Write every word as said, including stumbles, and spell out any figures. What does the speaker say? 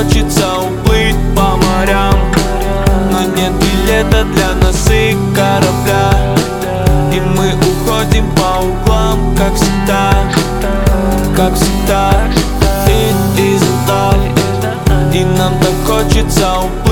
хочется уплыть по морям, но нет билета для нас и корабля. И мы уходим по углам, как всегда, как всегда. И, и, и нам так хочется уплыть